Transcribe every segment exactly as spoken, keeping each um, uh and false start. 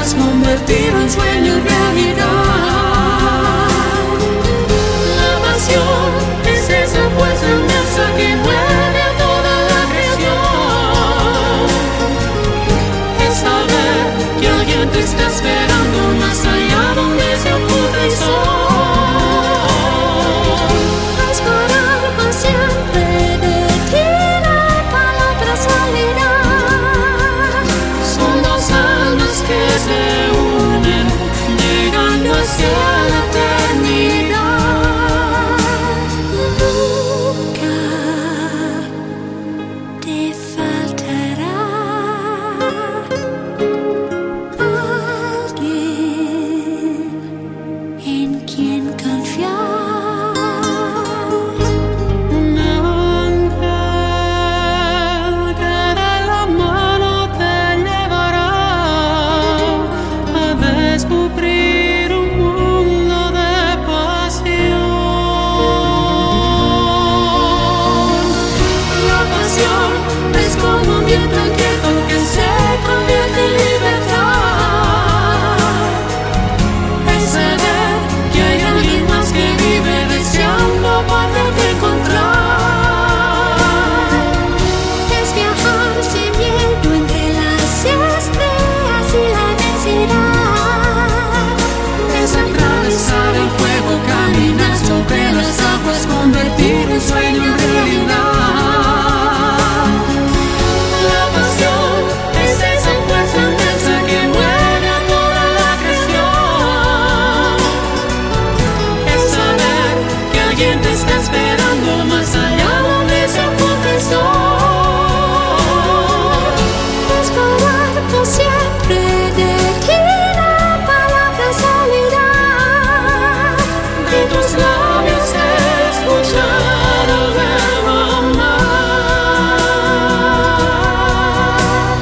aguas, convertir un sueño en realidad. La pasión es esa fuerza inmensa que mueve a toda la creación. Es saber que alguien te está esperando más allá donde se oculta el sol. Esperar por siempre de ti la palabra salirá. Son dos almas que se unen, llegando hacia la eternidad. Nunca te faltará alguien en quien confiar. Un ángel que de la mano te llevará a descubrir un mundo de pasión. La pasión es como un viento inquieto que se convierte en libertad. Es saber que hay alguien más que vive deseando poderte encontrar. Es viajar sin miedo entre las estrellas y la inmensidad. Es atravesar el fuego, caminar sobre las aguas, convertir un sueño en realidad. La pasión es esa fuerza inmensa que mueve a toda la creación. Es saber que alguien te está esperando más allá donde se oculta el sol. Esperar por siempre de ti la palabra salirá. De tus labios escuchar el verbo amar.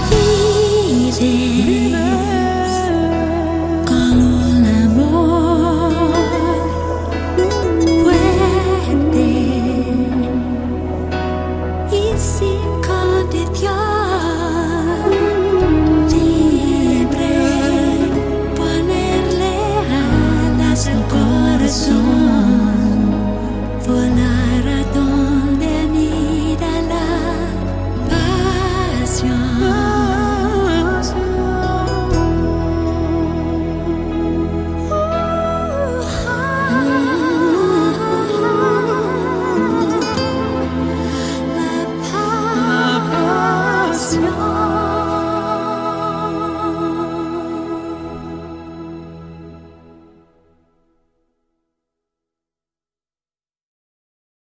Vives con un amor fuerte y sin condición. Libre ponerle alas al corazón, volar a donde anida la pasión. La pasión.